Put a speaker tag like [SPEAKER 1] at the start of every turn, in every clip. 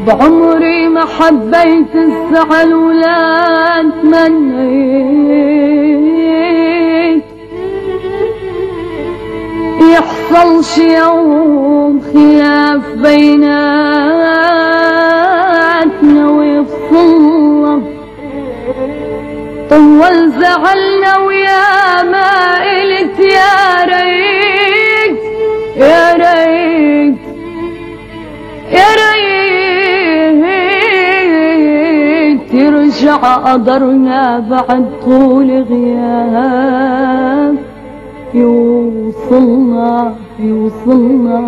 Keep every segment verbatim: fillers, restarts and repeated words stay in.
[SPEAKER 1] بعمري ما حبيت الزعل ولا تمنيت يحصل شي يوم خلاف بيناتنا ويفصلنا. طول زعلنا ويا ما قلت يا ريت يا ريت يا ريت يرجع قدرنا بعد طول غياب يوصلنا يوصلنا.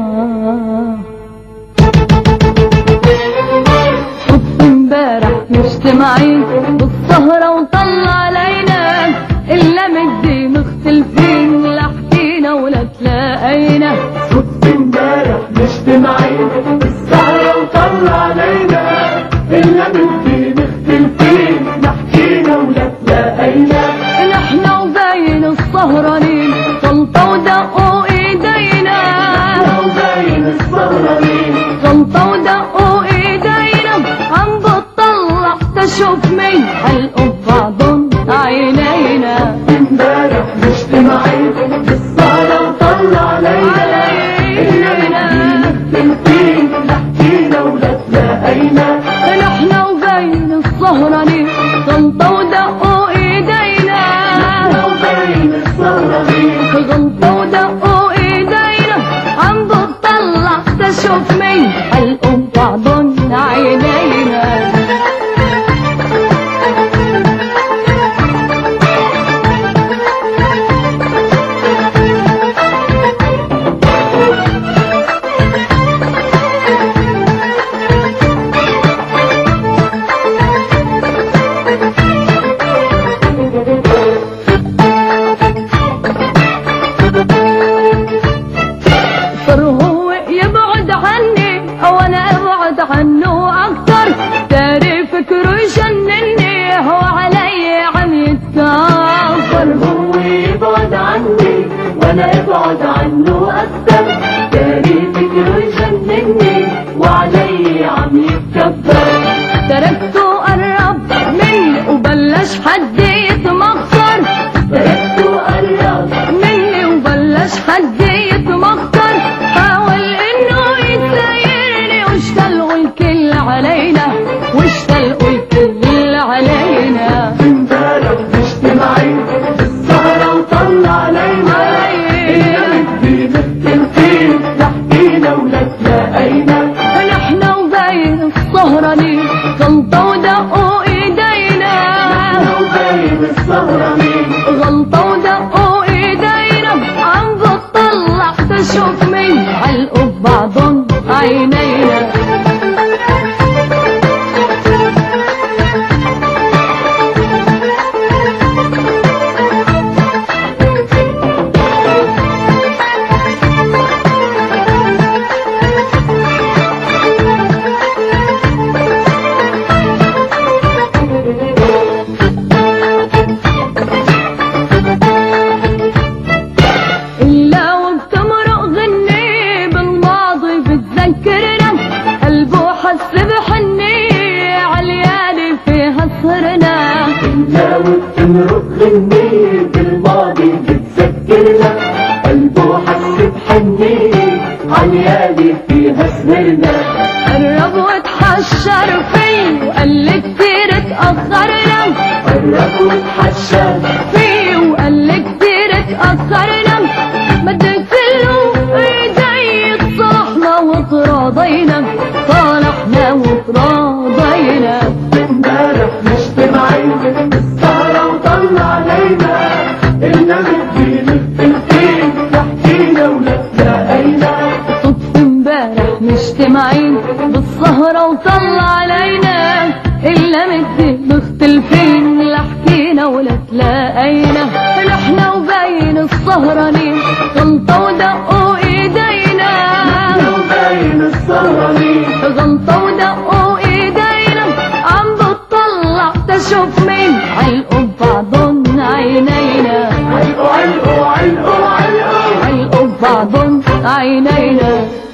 [SPEAKER 1] صدف امبارح مجتمعين بالسهرة وطلع علينا إلا مدي مختلفين لا حكينا ولا تلاقينا.
[SPEAKER 2] صدف امبارح مجتمعين بالسهرة وطلع علينا إلا مدي مختلفين لا حكينا ولا تلاقينا.
[SPEAKER 1] نحن وباين السهرانين سلطة ودقوا ايدينا
[SPEAKER 2] وباين السهرانين
[SPEAKER 1] سلطة ودقوا ايدينا عم بتطلع تشوف مين حلقوا ببعضن عينينا.
[SPEAKER 2] امبارح مجتمعين بالسهرة وطلع علينا إلا مدي مختلفين لا حكينا ولا تلاقينا.
[SPEAKER 1] نحن وباين السهرانين سلطة ودقوا ايدينا
[SPEAKER 2] وباين السهرانين
[SPEAKER 1] غلطة ودقوا ايدينا عم بتطلع تشوف مين حلقوا ببعضن عينينا. صار هو يبعد عني او انا ابعد عنه اكتر. داري فكره يجنني هو علي عم يتكاثر.
[SPEAKER 2] هو يبعد عني وانا ابعد عنه اكتر. داري فكره يجنني وعلي عم يتكبر.
[SPEAKER 1] تركته قرب مني وبلش حد يتمخر.
[SPEAKER 2] تركته قرب
[SPEAKER 1] مني وبلش حد يتمخر. حاول انه يسايرني واشتلقوا الكل علينا واشتلقوا الكل علينا.
[SPEAKER 2] امبارح مجتمعين بالسهرة وطلع علينا إلا مدي مختلفين لا حكينا ولا تلاقينا.
[SPEAKER 1] نحن وباين السهرانين سلطة ودقوا ايدينا
[SPEAKER 2] وباين السهرانين
[SPEAKER 1] غلطة ودقوا ايدينا عم بتطلع تشوف مين حلقوا ببعضن عينينا. إلا وبتمرق غني بالماضي بتذكرنا قلبه حس بحني عاليالي فيها سهرنا.
[SPEAKER 2] إلا وبتمرق غني بالماضي بتذكرنا قلبه حس بحني عاليالي فيها سهرنا.
[SPEAKER 1] قرب وتحشر فيه وقال لي كتير اتأخرنا.
[SPEAKER 2] قرب وتحشر
[SPEAKER 1] فيه وقال لي كتير اتأخرنا. مدت له ايدي صالحنا وتراضينا صالحنا وتراضينا.
[SPEAKER 2] امبارح مجتمعين بالسهرة وطلع علينا إلا مدي مختلفين لا حكينا ولا تلاقينا.
[SPEAKER 1] صدف امبارح مجتمعين بالسهرة وطلع علينا إلا مدي مختلفين لا حكينا ولا تلاقينا. نحن وباين السهرانين غلطة ودقوا ايدينا
[SPEAKER 2] وباين السهرانين
[SPEAKER 1] غلطة ودقوا ايدينا عم بتطلع تشوف مين حلقوا ببعضن عينينا.
[SPEAKER 2] علقوا علقوا علقوا علقوا
[SPEAKER 1] حلقوا ببعضن عينينا.